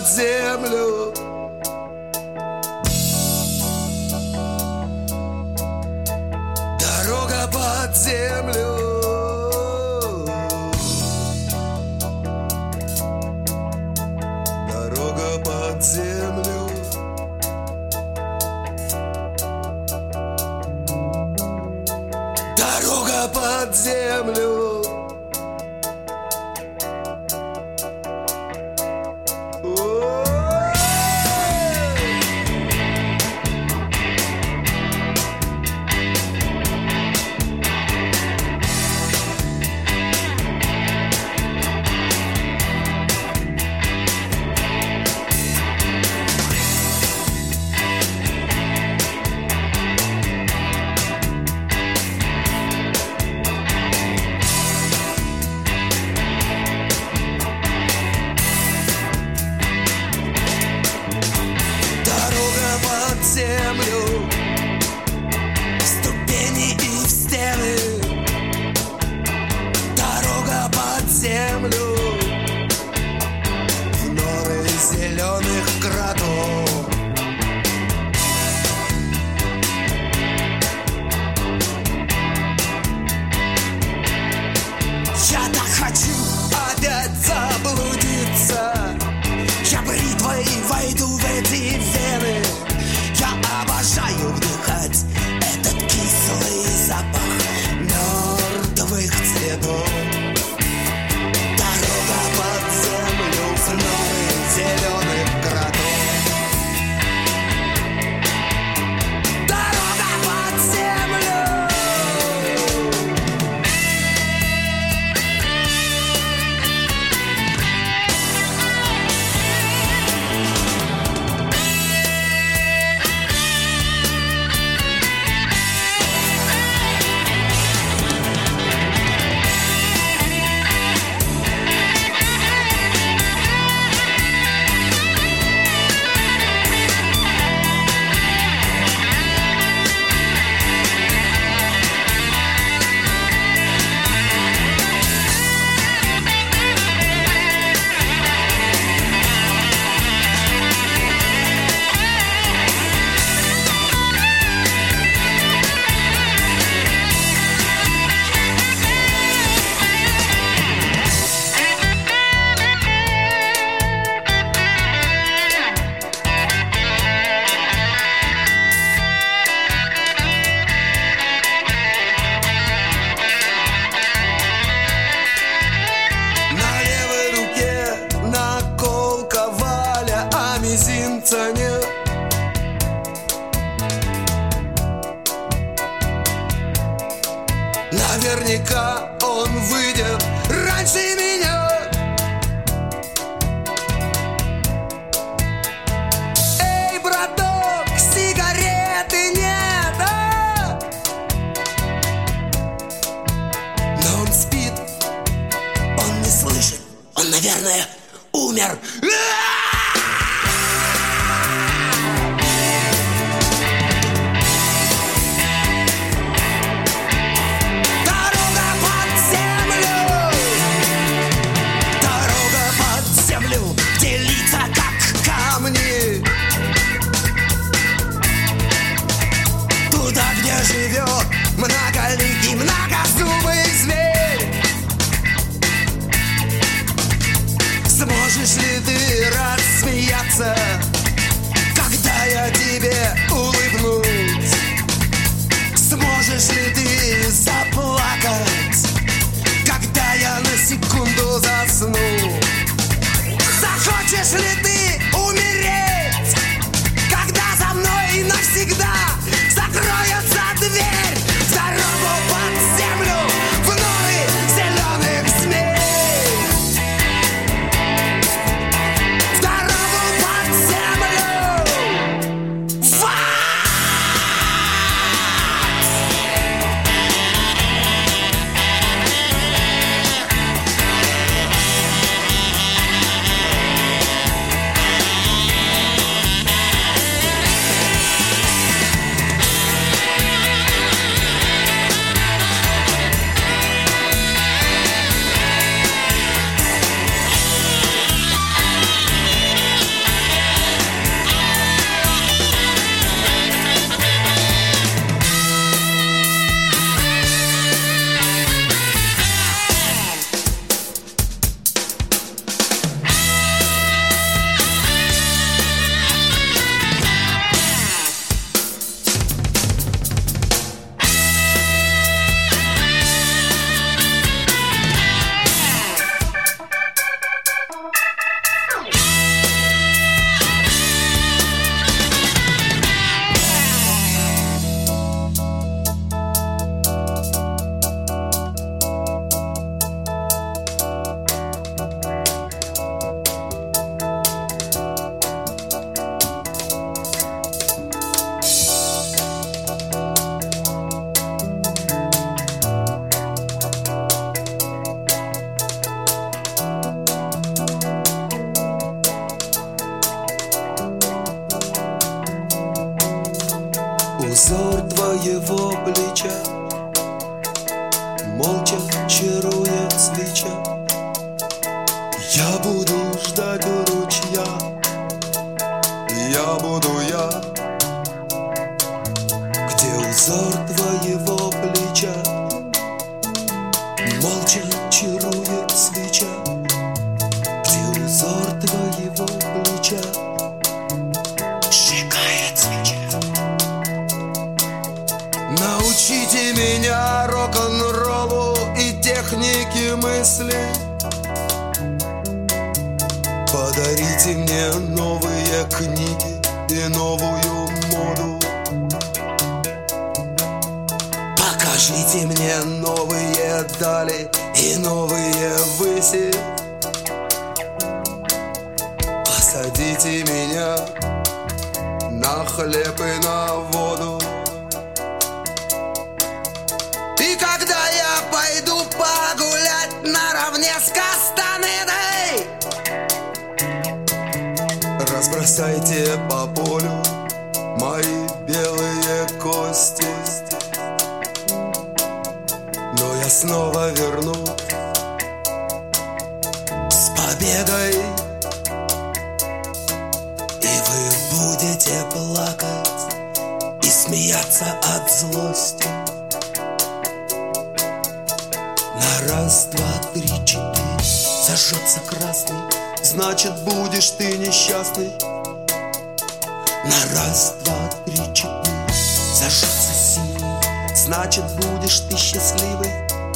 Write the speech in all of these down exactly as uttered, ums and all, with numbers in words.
под землю. Дорога под землю. Дорога под землю. Дорога под землю. Землю, в ступени и в стены. Дорога под землю, в норы зеленых городов. Я так хочу опять заблудиться. Я бритвой войду в эти вены. Я обожаю вдыхать этот кислый запах мертвых цветов. Дорога под землю, в норы зеленых городов. Дорога под землю. Мизинца нет. Наверняка он выйдет раньше меня. Эй, браток, сигареты нет, а? Но он спит, он не слышит, он, наверное, умер. Живет многоликий, многозубый зверь. Сможешь ли ты рассмеяться, когда я тебе улыбнусь? Сможешь ли ты заплакать, когда я на секунду засну? Захочешь ли ты умереть, когда за мной навсегда закроется дверь в дорогу под землю, в норы зеленых змей? В молча чарует свеча. Я буду ждать у ручья, я буду я, где узор твоего плеча, молча чарует свеча, где узор твоего плеча, сжигает свеча. Научите меня рок-н-роллу и технике мысли. Подарите мне новые книги и новую моду. Покажите мне новые дали и новые выси. Посадите меня на хлеб и на воду. И когда я пойду погулять наравне с Кастанедой, разбросайте по полю мои белые кости. Но я снова вернусь с победой, и вы будете плакать и смеяться от злости. На раз, два, три, четыре зажжется красный, значит, будешь ты несчастный. На раз, два, три, четыре зажжется синий, значит, будешь ты счастливый.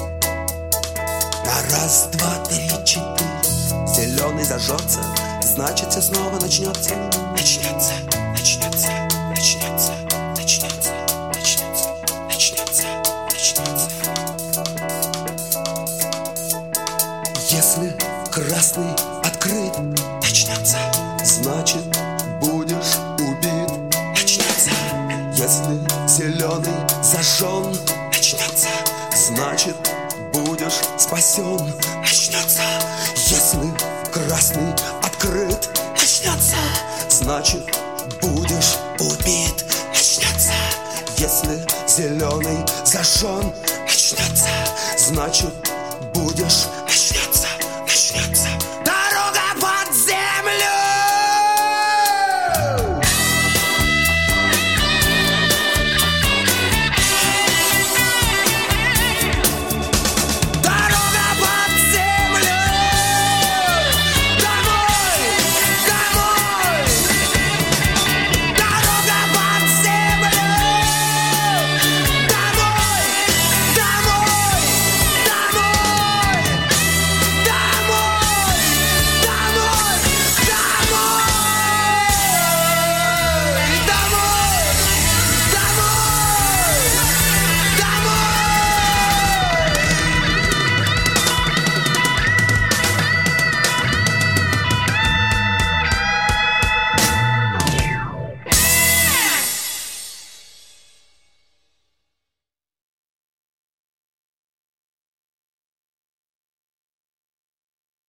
На раз, два, три, четыре зеленый зажжется, значит, все снова начнется. Начнется, начнется, начнется, начнется, начнется, начнется, начнется. Если красный открыт, начнется, значит, будешь убит. Начнется. Если зеленый зажжен, начнется, значит, будешь спасен. Начнется. Если красный открыт, начнется, значит, будешь убит. Начнется. Если зеленый зажжен, начнется, значит, будешь